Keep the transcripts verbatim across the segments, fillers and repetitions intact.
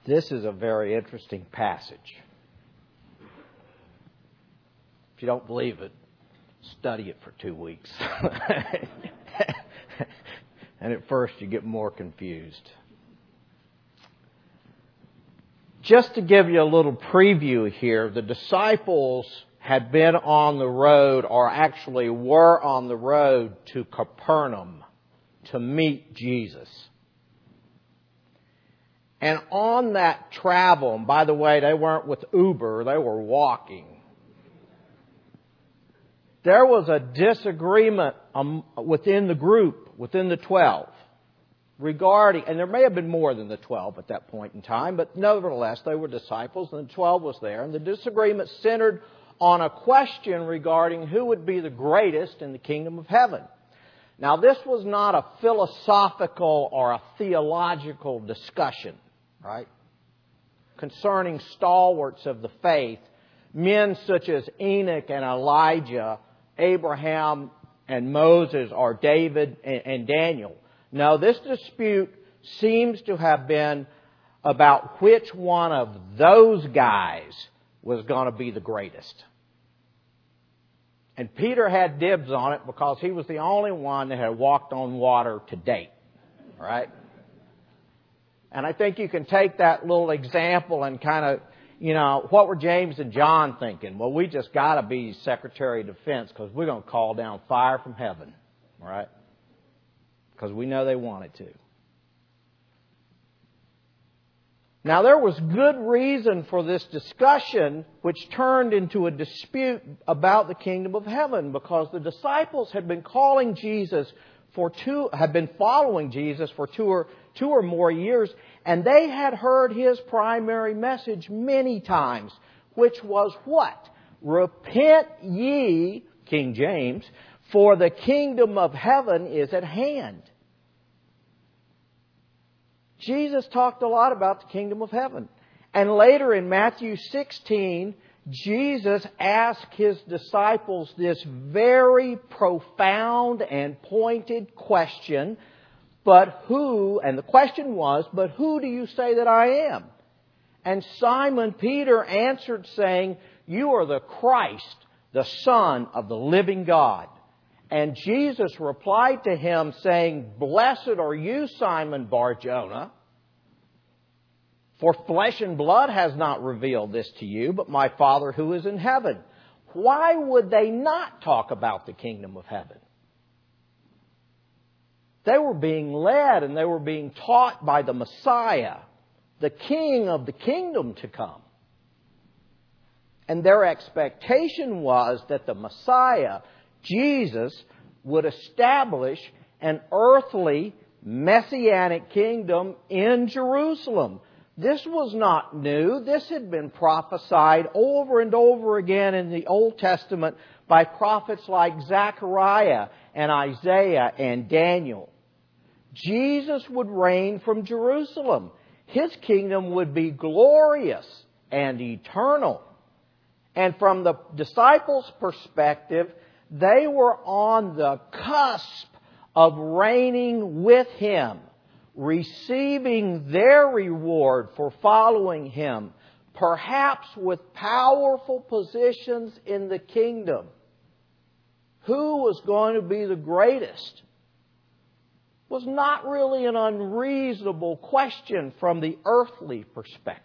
This is a very interesting passage. If you don't believe it, study it for two weeks. And at first you get more confused. Just to give you a little preview here, the disciples had been on the road, or actually were on the road to Capernaum to meet Jesus. And on that travel, and by the way, they weren't with Uber, they were walking. There was a disagreement um, within the group, within the twelve, regarding, and there may have been more than the twelve at that point in time, but nevertheless, they were disciples, and the twelve was there, and the disagreement centered on a question regarding who would be the greatest in the kingdom of heaven. Now, this was not a philosophical or a theological discussion, right? Concerning stalwarts of the faith, men such as Enoch and Elijah, Abraham and Moses, or David and Daniel. No, this dispute seems to have been about which one of those guys was going to be the greatest. And Peter had dibs on it because he was the only one that had walked on water to date. Right? And I think you can take that little example and kind of, you know, what were James and John thinking? Well, we just got to be Secretary of Defense because we're going to call down fire from heaven. Right? Because we know they wanted to. Now, there was good reason for this discussion, which turned into a dispute about the kingdom of heaven, because the disciples had been calling Jesus for two, had been following Jesus for two or two or more years, and they had heard His primary message many times, which was what? Repent ye, King James, for the kingdom of heaven is at hand. Jesus talked a lot about the kingdom of heaven. And later in Matthew sixteen, Jesus asked His disciples this very profound and pointed question. But who, and the question was, but who do you say that I am? And Simon Peter answered saying, you are the Christ, the Son of the living God. And Jesus replied to him saying, blessed are you, Simon Bar-Jonah, for flesh and blood has not revealed this to you, but my Father who is in heaven. Why would they not talk about the kingdom of heaven? They were being led and they were being taught by the Messiah, the King of the kingdom to come. And their expectation was that the Messiah, Jesus, would establish an earthly messianic kingdom in Jerusalem. This was not new. This had been prophesied over and over again in the Old Testament by prophets like Zechariah and Isaiah and Daniel. Jesus would reign from Jerusalem. His kingdom would be glorious and eternal. And from the disciples' perspective, they were on the cusp of reigning with Him, receiving their reward for following Him, perhaps with powerful positions in the kingdom. Who was going to be the greatest was not really an unreasonable question from the earthly perspective.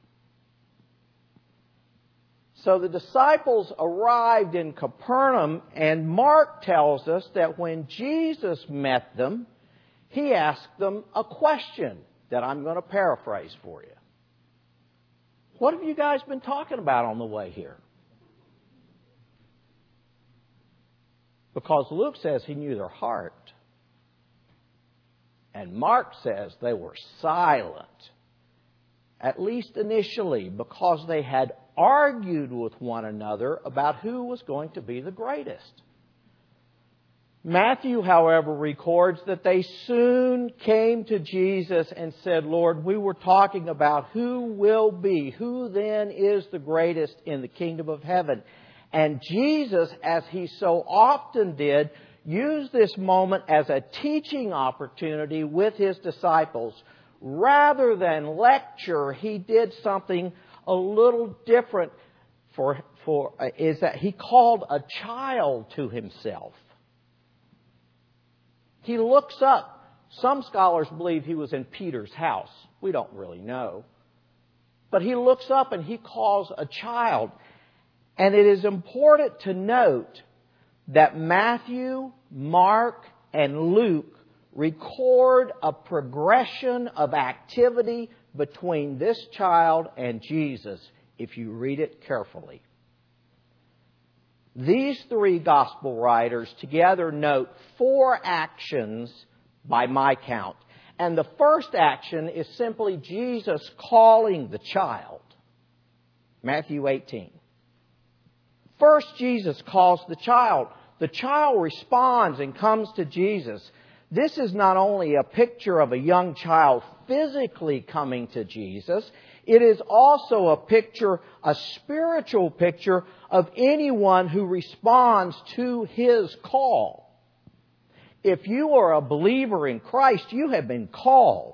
So the disciples arrived in Capernaum, and Mark tells us that when Jesus met them, He asked them a question that I'm going to paraphrase for you. What have you guys been talking about on the way here? Because Luke says he knew their heart. And Mark says they were silent, at least initially, because they had argued with one another about who was going to be the greatest. Matthew, however, records that they soon came to Jesus and said, Lord, we were talking about who will be, who then is the greatest in the kingdom of heaven. And Jesus, as He so often did, used this moment as a teaching opportunity with His disciples, rather than lecture, he did something a little different for, for uh, is that he called a child to himself. He looks up. Some scholars believe he was in Peter's house. We don't really know. But he looks up and he calls a child. And it is important to note that Matthew, Mark, and Luke record a progression of activity between this child and Jesus if you read it carefully. These three gospel writers together note four actions by my count. And the first action is simply Jesus calling the child. Matthew eighteen. First, Jesus calls the child. The child responds and comes to Jesus. This is not only a picture of a young child physically coming to Jesus, it is also a picture, a spiritual picture of anyone who responds to His call. If you are a believer in Christ, you have been called.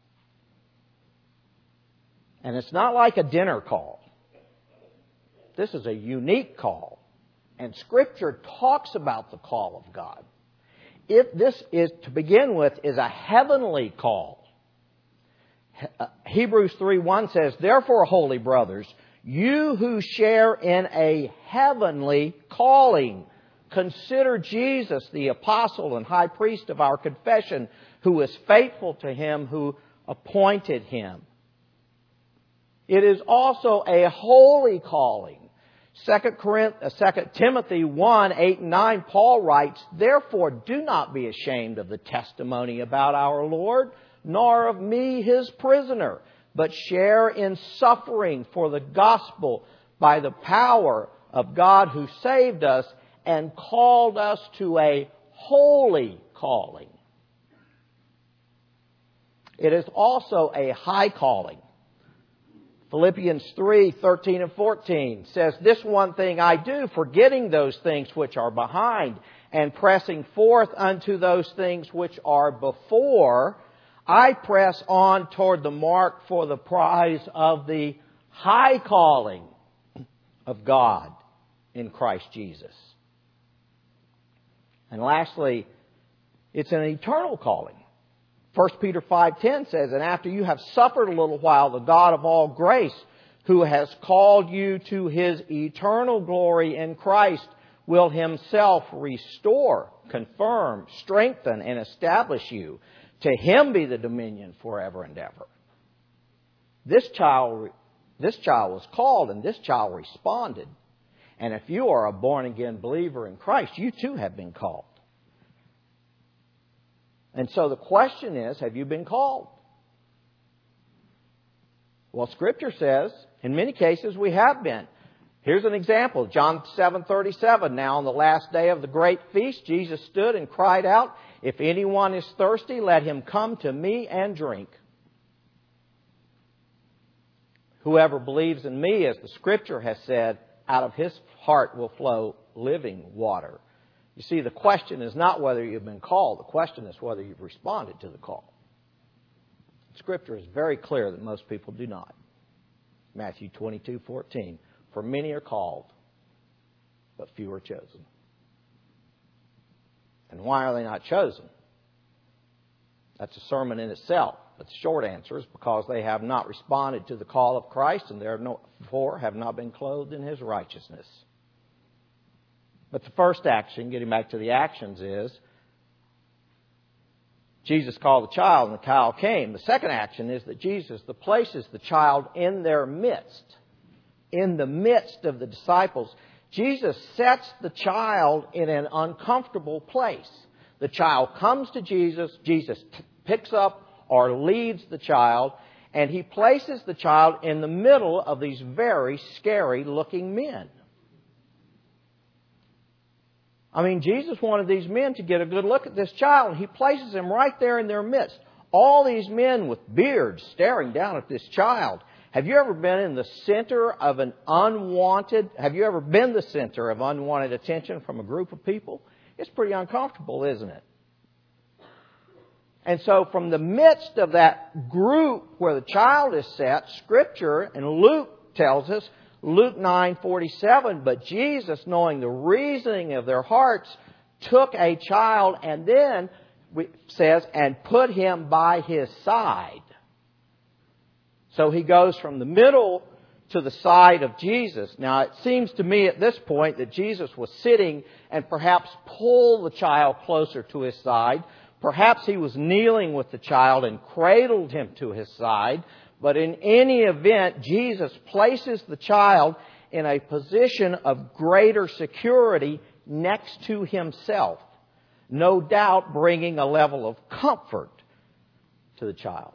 And it's not like a dinner call. This is a unique call. And Scripture talks about the call of God. If this is, to begin with, is a heavenly call. Hebrews three one says, "Therefore, holy brothers, you who share in a heavenly calling, consider Jesus, the apostle and high priest of our confession, who is faithful to Him who appointed Him." It is also a holy calling. Second Timothy one, eight and nine, Paul writes, "Therefore do not be ashamed of the testimony about our Lord, nor of me His prisoner, but share in suffering for the gospel by the power of God who saved us and called us to a holy calling." It is also a high calling. Philippians three, thirteen and fourteen says, "This one thing I do, forgetting those things which are behind, and pressing forth unto those things which are before, I press on toward the mark for the prize of the high calling of God in Christ Jesus." And lastly, it's an eternal calling. First Peter five ten says, "And after you have suffered a little while, the God of all grace, who has called you to His eternal glory in Christ, will Himself restore, confirm, strengthen, and establish you. To Him be the dominion forever and ever." This child, this child was called, and this child responded. And if you are a born-again believer in Christ, you too have been called. And so the question is, have you been called? Well, Scripture says, in many cases, we have been. Here's an example. John seven thirty-seven. "Now on the last day of the great feast, Jesus stood and cried out, 'If anyone is thirsty, let him come to me and drink. Whoever believes in me, as the Scripture has said, out of his heart will flow living water.'" You see, the question is not whether you've been called. The question is whether you've responded to the call. Scripture is very clear that most people do not. Matthew twenty-two fourteen. "For many are called, but few are chosen." And why are they not chosen? That's a sermon in itself. But the short answer is because they have not responded to the call of Christ, and therefore have not been clothed in His righteousness. But the first action, getting back to the actions, is Jesus called the child, and the child came. The second action is that Jesus places the child in their midst. In the midst of the disciples. Jesus sets the child in an uncomfortable place. The child comes to Jesus. Jesus t- picks up or leads the child, and He places the child in the middle of these very scary-looking men. I mean, Jesus wanted these men to get a good look at this child, and He places him right there in their midst. All these men with beards staring down at this child. Have you ever been in the center of an unwanted, have you ever been the center of unwanted attention from a group of people? It's pretty uncomfortable, isn't it? And so from the midst of that group where the child is set, Scripture, and Luke tells us, Luke nine forty-seven, but Jesus, knowing the reasoning of their hearts, took a child and then, it says, and put him by his side. So he goes from the middle to the side of Jesus. Now, it seems to me at this point that Jesus was sitting and perhaps pulled the child closer to his side. Perhaps he was kneeling with the child and cradled him to his side. But in any event, Jesus places the child in a position of greater security next to himself. No doubt bringing a level of comfort to the child.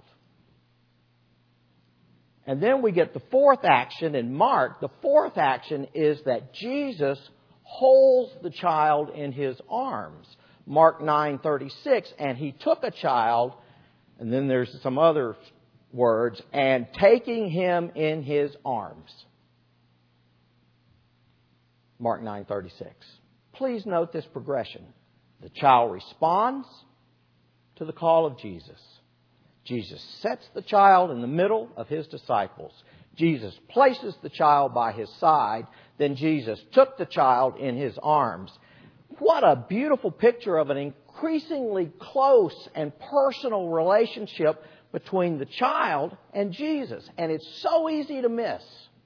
And then we get the fourth action in Mark. The fourth action is that Jesus holds the child in his arms. Mark nine thirty-six, and he took a child, and then there's some other words, and taking him in his arms. Mark nine thirty-six. Please note this progression. The child responds to the call of Jesus. Jesus sets the child in the middle of his disciples. Jesus places the child by his side. Then Jesus took the child in his arms. What a beautiful picture of an increasingly close and personal relationship between the child and Jesus. And it's so easy to miss.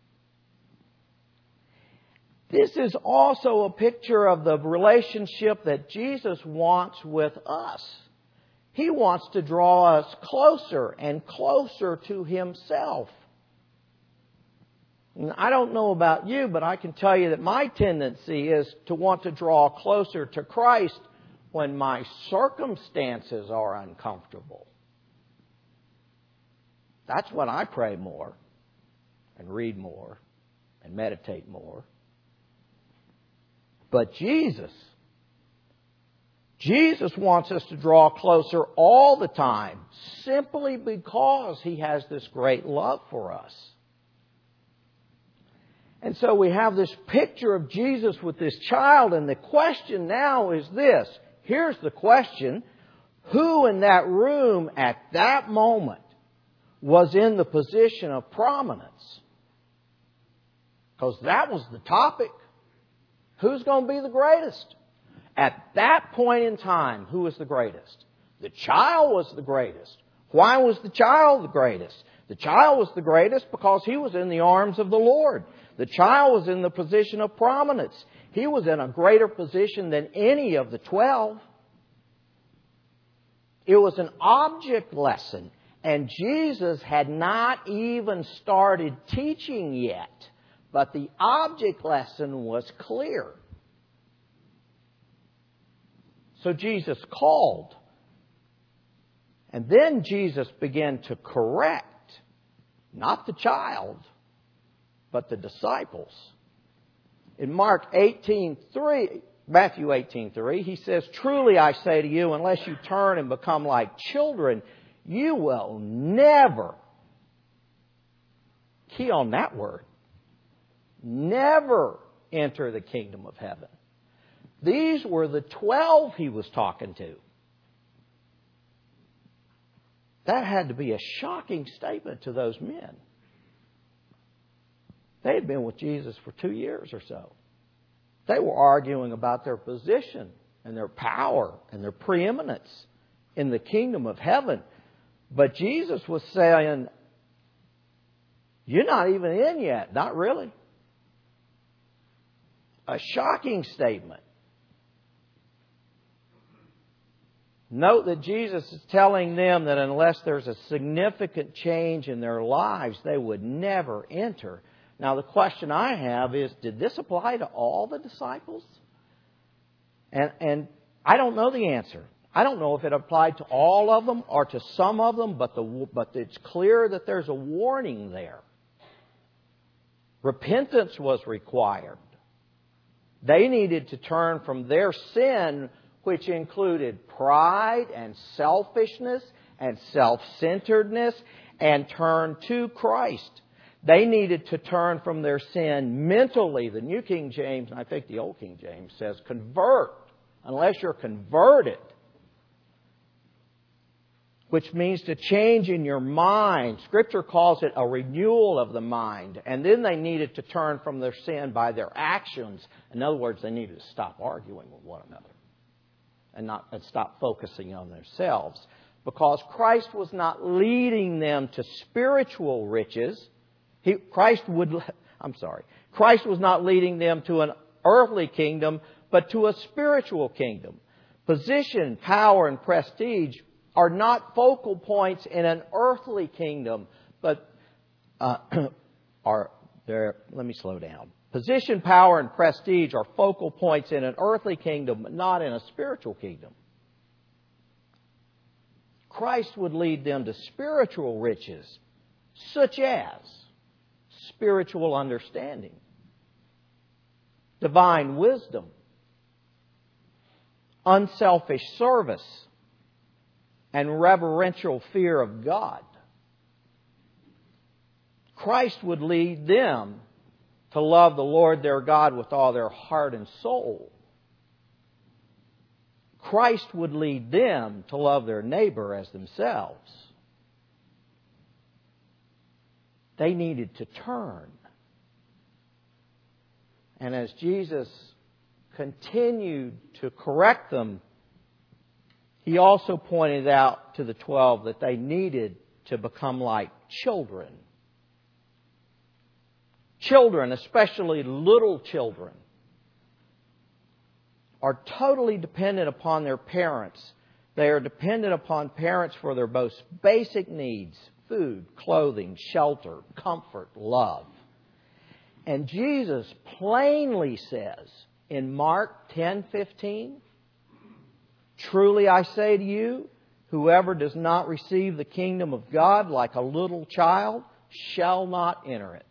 This is also a picture of the relationship that Jesus wants with us. He wants to draw us closer and closer to Himself. And I don't know about you, but I can tell you that my tendency is to want to draw closer to Christ when my circumstances are uncomfortable. That's when I pray more and read more and meditate more. But Jesus, Jesus wants us to draw closer all the time simply because He has this great love for us. And so we have this picture of Jesus with this child, and the question now is this. Here's the question. Who in that room at that moment was in the position of prominence? Because that was the topic. Who's going to be the greatest? At that point in time, who was the greatest? The child was the greatest. Why was the child the greatest? The child was the greatest because he was in the arms of the Lord. The child was in the position of prominence. He was in a greater position than any of the twelve. It was an object lesson. And Jesus had not even started teaching yet. But the object lesson was clear. So Jesus called. And then Jesus began to correct, not the child, but the disciples. In Mark eighteen three, Matthew eighteen three, He says, "Truly I say to you, unless you turn and become like children, you will never," key on that word, never enter the kingdom of heaven. These were the twelve He was talking to. That had to be a shocking statement to those men. They had been with Jesus for two years or so. They were arguing about their position and their power and their preeminence in the kingdom of heaven. But Jesus was saying, you're not even in yet. Not really. A shocking statement. Note that Jesus is telling them that unless there's a significant change in their lives, they would never enter. Now, the question I have is, did this apply to all the disciples? And, and I don't know the answer. I don't know if it applied to all of them or to some of them, but, the, but it's clear that there's a warning there. Repentance was required. They needed to turn from their sin, which included pride and selfishness and self-centeredness, and turn to Christ. They needed to turn from their sin mentally. The New King James, and I think the Old King James, says convert. Unless you're converted, which means to change in your mind. Scripture calls it a renewal of the mind. And then they needed to turn from their sin by their actions. In other words, they needed to stop arguing with one another and not and stop focusing on themselves. Because Christ was not leading them to spiritual riches. He, Christ would, I'm sorry, Christ was not leading them to an earthly kingdom, but to a spiritual kingdom. Position, power, and prestige are not focal points in an earthly kingdom, but uh, are there. Let me slow down. Position, power, and prestige are focal points in an earthly kingdom, but not in a spiritual kingdom. Christ would lead them to spiritual riches, such as spiritual understanding, divine wisdom, unselfish service, and reverential fear of God. Christ would lead them to love the Lord their God with all their heart and soul. Christ would lead them to love their neighbor as themselves. They needed to turn. And as Jesus continued to correct them, He also pointed out to the twelve that they needed to become like children. Children, especially little children, are totally dependent upon their parents. They are dependent upon parents for their most basic needs: food, clothing, shelter, comfort, love. And Jesus plainly says in Mark ten fifteen, "Truly I say to you, whoever does not receive the kingdom of God like a little child shall not enter it."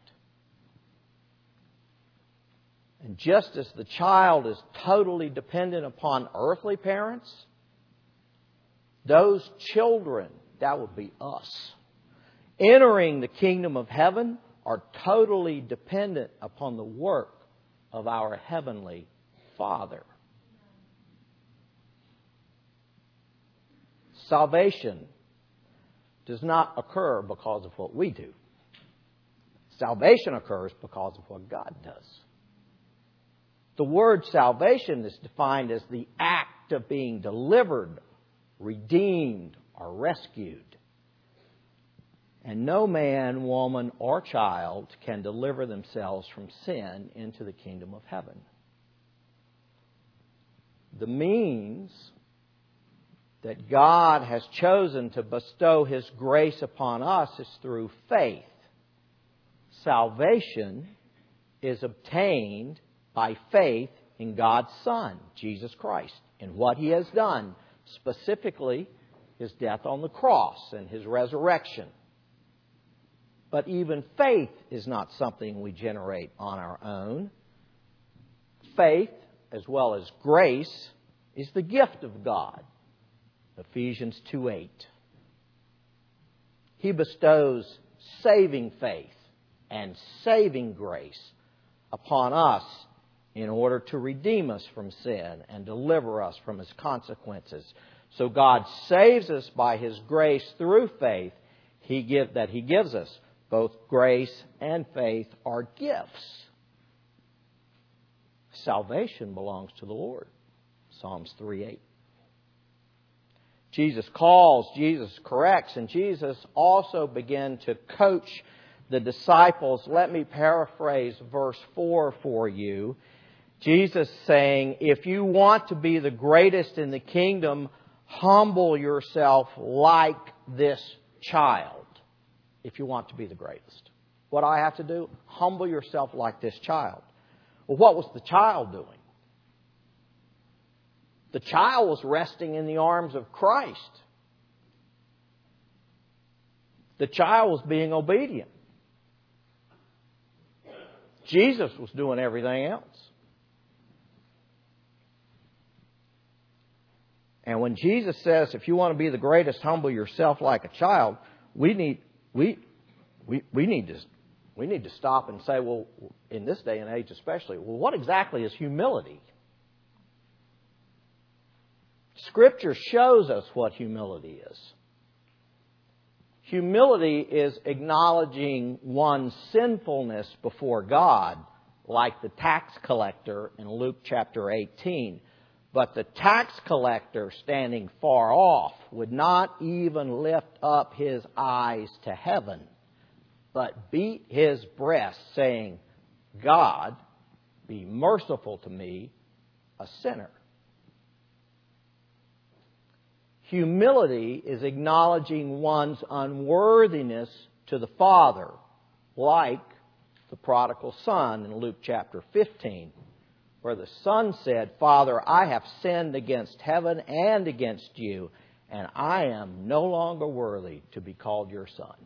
And just as the child is totally dependent upon earthly parents, those children, that would be us, entering the kingdom of heaven are totally dependent upon the work of our Heavenly Father. Salvation does not occur because of what we do. Salvation occurs because of what God does. The word salvation is defined as the act of being delivered, redeemed, or rescued. And no man, woman, or child can deliver themselves from sin into the kingdom of heaven. The means that God has chosen to bestow His grace upon us is through faith. Salvation is obtained by faith in God's Son, Jesus Christ, and what He has done, specifically His death on the cross and His resurrection. But even faith is not something we generate on our own. Faith, as well as grace, is the gift of God. Ephesians two eight. He bestows saving faith and saving grace upon us in order to redeem us from sin and deliver us from its consequences. So God saves us by His grace through faith He give, that He gives us. Both grace and faith are gifts. Salvation belongs to the Lord. Psalms three eight. Jesus calls, Jesus corrects, and Jesus also began to coach the disciples. Let me paraphrase verse four for you. Jesus saying, if you want to be the greatest in the kingdom, humble yourself like this child. If you want to be the greatest. What do I have to do? Humble yourself like this child. Well, what was the child doing? The child was resting in the arms of Christ. The child was being obedient. Jesus was doing everything else. And when Jesus says, if you want to be the greatest, humble yourself like a child, we need we we we need to we need to stop and say, well, in this day and age especially, well, what exactly is humility? Scripture shows us what humility is. Humility is acknowledging one's sinfulness before God, like the tax collector in Luke chapter eighteen. But the tax collector, standing far off, would not even lift up his eyes to heaven, but beat his breast, saying, God, be merciful to me, a sinner. Humility is acknowledging one's unworthiness to the Father, like the prodigal son in Luke chapter fifteen, where the son said, Father, I have sinned against heaven and against you, and I am no longer worthy to be called your son.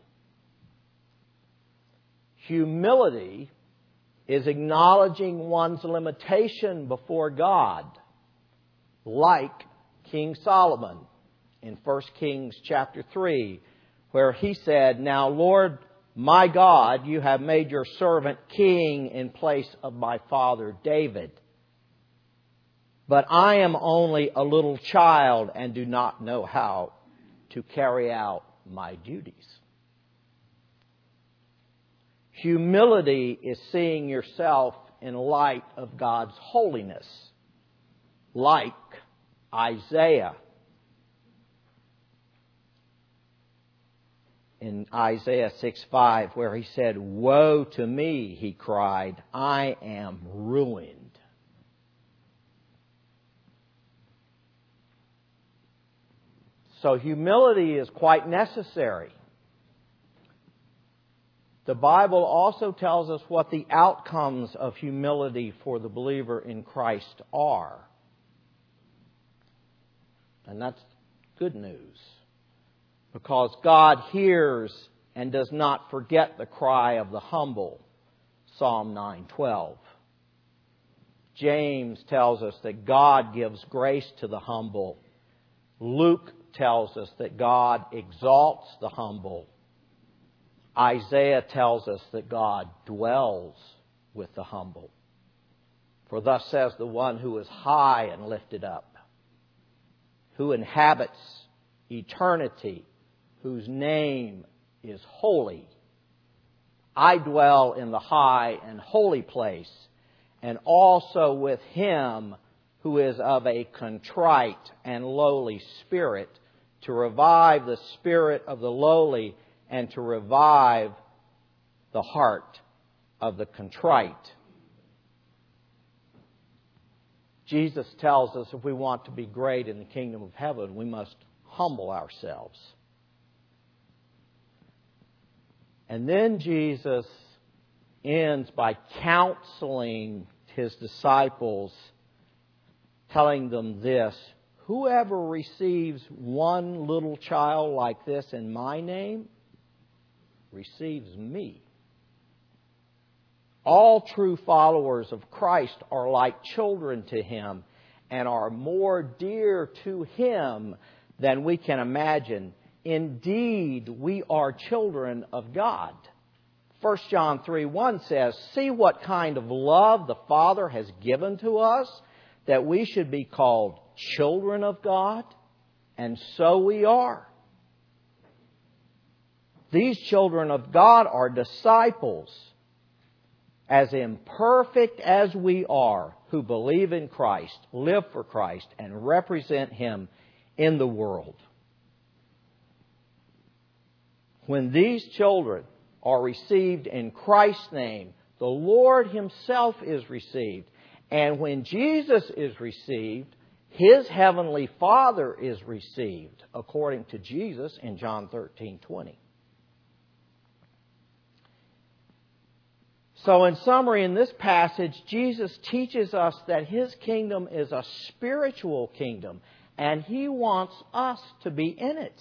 Humility is acknowledging one's limitation before God, like King Solomon in First Kings chapter three, where he said, Now, Lord, my God, you have made your servant king in place of my father David. But I am only a little child and do not know how to carry out my duties. Humility is seeing yourself in light of God's holiness, like Isaiah. In Isaiah six five, where he said, Woe to me, he cried, I am ruined. So humility is quite necessary. The Bible also tells us what the outcomes of humility for the believer in Christ are. And that's good news. Because God hears and does not forget the cry of the humble. Psalm nine twelve. James tells us that God gives grace to the humble. Luke tells us that God exalts the humble. Isaiah tells us that God dwells with the humble. For thus says the one who is high and lifted up, who inhabits eternity, whose name is holy. I dwell in the high and holy place, and also with him who is of a contrite and lowly spirit, to revive the spirit of the lowly and to revive the heart of the contrite. Jesus tells us if we want to be great in the kingdom of heaven, we must humble ourselves. And then Jesus ends by counseling his disciples, telling them this, whoever receives one little child like this in my name receives me. All true followers of Christ are like children to him and are more dear to him than we can imagine. Indeed, we are children of God. First John three one says, See what kind of love the Father has given to us, that we should be called children of God, and so we are. These children of God are disciples, as imperfect as we are, who believe in Christ, live for Christ, and represent him in the world. When these children are received in Christ's name, the Lord himself is received. And when Jesus is received, his heavenly Father is received, according to Jesus in John thirteen twenty. So in summary, in this passage, Jesus teaches us that his kingdom is a spiritual kingdom, and he wants us to be in it.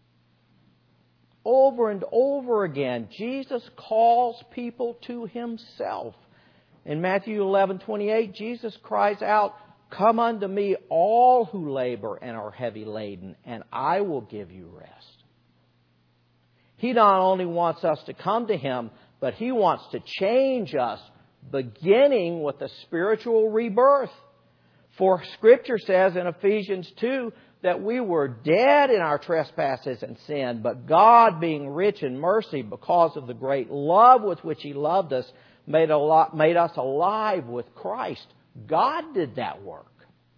Over and over again, Jesus calls people to himself. In Matthew eleven twenty-eight, Jesus cries out, Come unto me, all who labor and are heavy laden, and I will give you rest. He not only wants us to come to him, but he wants to change us, beginning with a spiritual rebirth. For Scripture says in Ephesians two, that we were dead in our trespasses and sin, but God, being rich in mercy because of the great love with which He loved us, made, a lot, made us alive with Christ. God did that work.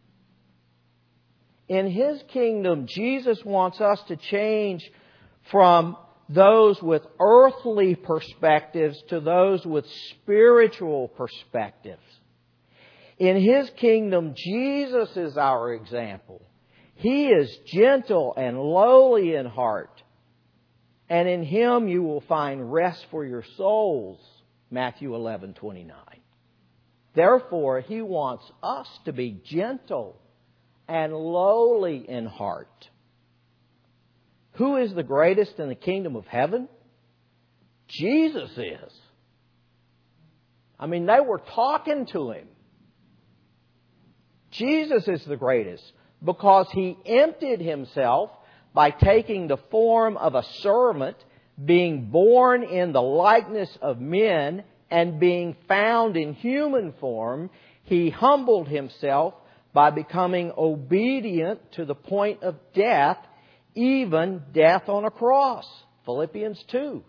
In His kingdom, Jesus wants us to change from those with earthly perspectives to those with spiritual perspectives. In His kingdom, Jesus is our example. He is gentle and lowly in heart. And in Him you will find rest for your souls. Matthew eleven twenty-nine. Therefore, He wants us to be gentle and lowly in heart. Who is the greatest in the kingdom of heaven? Jesus is. I mean, they were talking to Him. Jesus is the greatest because He emptied Himself by taking the form of a servant, being born in the likeness of men, and being found in human form. He humbled Himself by becoming obedient to the point of death, even death on a cross. Philippians two.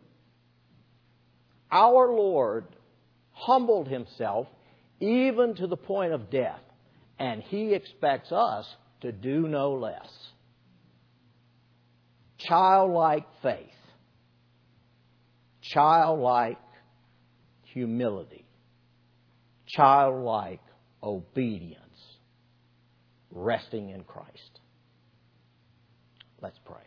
Our Lord humbled Himself even to the point of death, and He expects us to do no less. Childlike faith. Childlike humility. Childlike obedience. Resting in Christ. Let's pray.